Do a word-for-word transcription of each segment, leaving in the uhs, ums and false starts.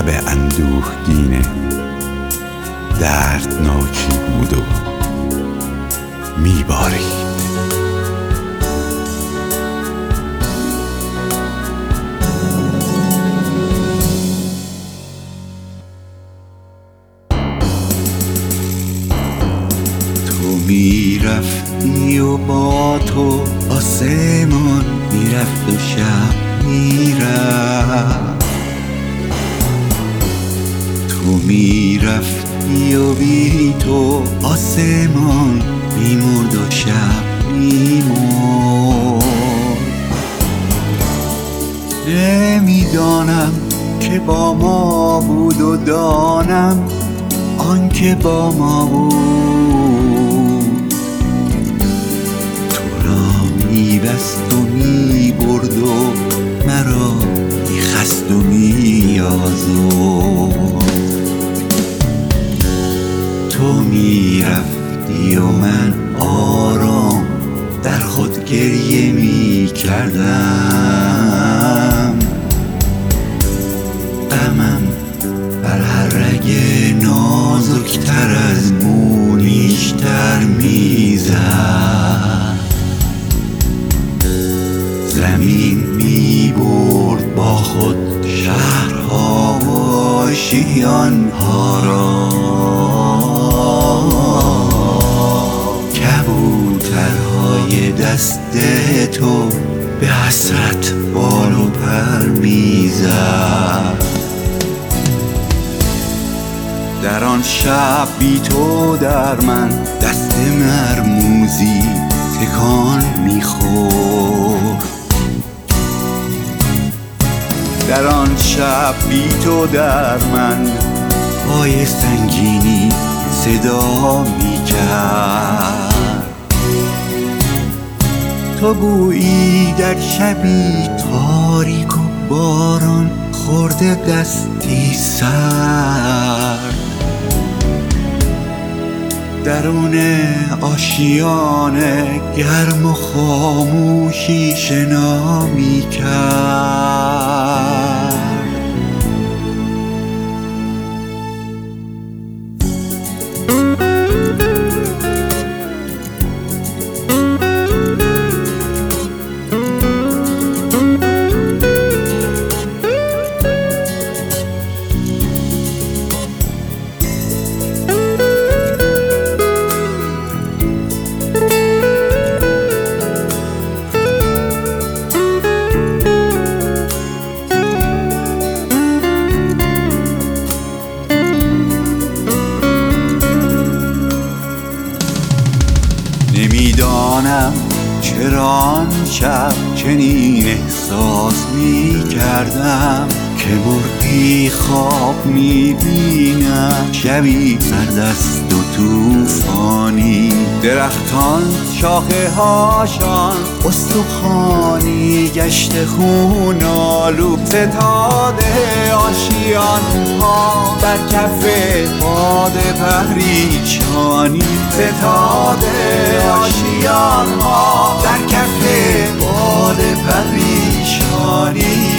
اندوهگینه دردناکی بود و میبارید. تو میرفتی و با تو آسمان میرفت و شب میرفت. تو میرفتی و بی تو آسمان میمرد و شب میمرد. نمیدانم که با ما بود و دانم آن که با ما بود تو را میبست و میبرد و مرا میخست و میازرد. تو میرفتی و من آرام در خود گریه میکردم. غمم بر هر رگ نازکتر از مو نیشتر میزد. زمین میبرد با خود شهرها و آشیانها را. کبوترهای دست تو به حسرت بال و پر میزد. در آن شب بی تو در من دست مرموزی تکان میخورد. در آن شب بی تو در من پای سنگینی صدا میکرد. تو گویی در شبی تاریک و باران خورده دستی سرد درون آشیانه گرم و خاموشی شنا میکرد. نمیدانم چرا آن شب چنین احساس می کردم که مرغی خواب می بینم. شبی سردست و توفانی درختان شاخه هاشان استخوانی گشت خون آلو. ستاره آشیان ها بر کف باد پریشانی. ستاره آشیان ها در کف باد پریشانی.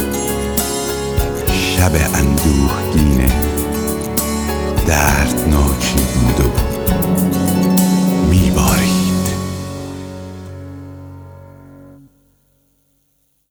شب اندوهگینه دردناک